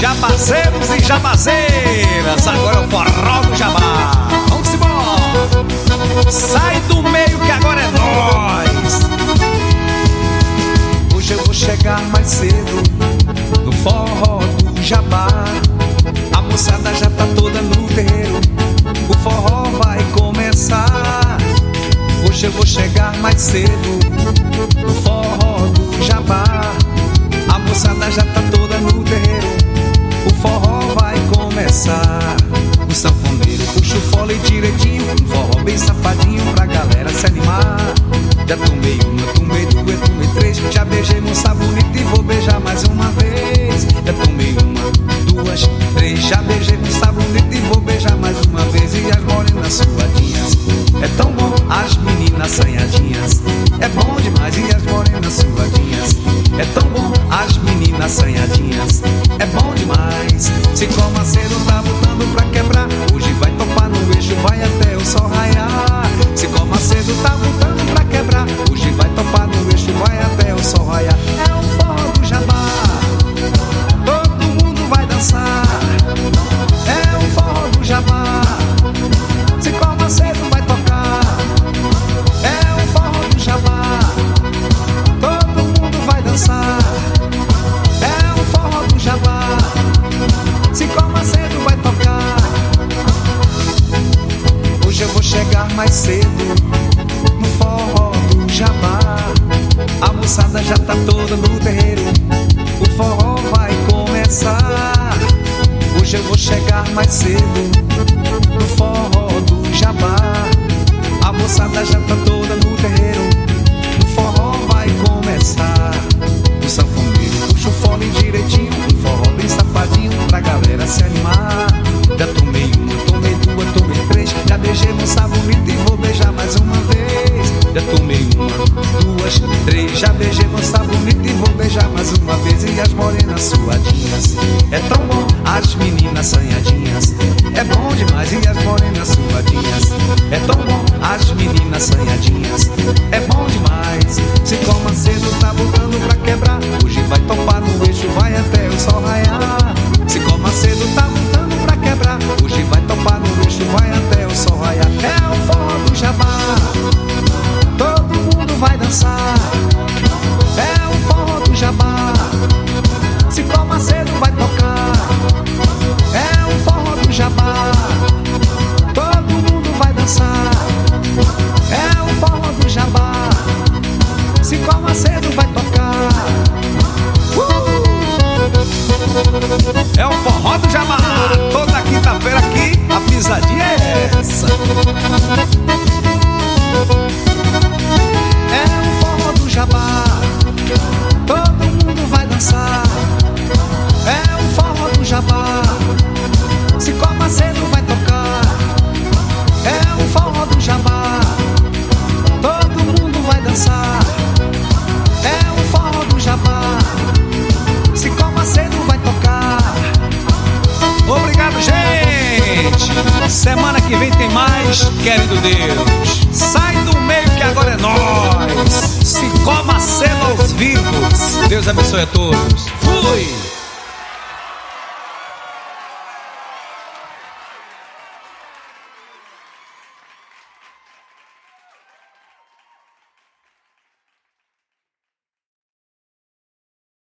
Jabazeiros e jabazeiras, agora é o forró do Jabá. Vamos embora. Sai do meio que agora é nós. Hoje eu vou chegar mais cedo no forró do Jabá. A moçada já tá toda no terreiro, o forró vai começar. Hoje eu vou chegar mais cedo no forró do Jabá. A moçada já tá toda no terreiro, o forró vai começar. O sanfoneiro puxa o fole direitinho, um forró bem safadinho pra galera se animar. Já tomei uma, tomei duas, tomei três, já beijei moça bonita e vou beijar mais uma vez. Já tomei uma, duas, três, já beijei moça bonita e vou beijar mais uma vez. E as morenas suadinhas, é tão bom, as meninas assanhadinhas, é bom demais. E as morenas suadinhas, é tão bom, as meninas assanhadinhas, é bom demais. Se Comaceiro tá botando pra quebrar, hoje vai topar no eixo, vai até o sol raiar. Se Comaceiro tá botando pra quebrar, hoje vai topar no eixo, vai até o sol raiar. É o forró do Jabá, todo mundo vai dançar. É o forró do Jabá, se Comaceiro vai tocar. É o forró do Jabá, todo mundo vai dançar. É o forró do Jabá, se Comaceiro vai tocar. Hoje eu vou chegar mais cedo no forró do Jabá. A moçada já tá toda no terreiro, o forró vai começar. Hoje eu vou chegar mais cedo no forró do Jabá. A moçada já tá toda no terreiro, o forró vai começar. O sanfoneiro puxa o fole direitinho, um forró bem safadinho pra galera se animar. Já tomei uma, tomei duas, tomei três, já beijei moça bonita e vou beijar mais uma vez. Já tomei uma, duas, três, já beijei moça bonita e vou beijar mais uma vez. E as morenas suadinhas, é tão bom, as meninas assanhadinhas, é bom demais. E as morenas suadinhas, é tão bom, as meninas assanhadinhas, é bom demais. Se Comaceiro tá botando pra quebrar, hoje vai topar no eixo, vai até o sol raiar. Se Comaceiro tá botando pra quebrar, hoje vai topar no eixo, vai até o sol raiar. É o forró do Jabá, todo mundo vai dançar. É o forró do Jabá, se Comaceiro vai tocar. É o forró do Jabá, todo mundo vai dançar. É o forró do Jabá, se Comaceiro vai tocar. É o forró do Jabá, toda quinta-feira aqui, a pisadinha é essa. É o forró do Jabá, todo mundo vai dançar. É o forró do Jabá, se Comaceiro vai tocar. É o forró do Jabá, todo mundo vai dançar. É o forró do Jabá, se Comaceiro vai tocar. Obrigado, gente. Semana que vem tem mais, querido Deus. Sai do meio que agora é nós. Se Comaceiro aos vivos. Deus abençoe a todos. Fui.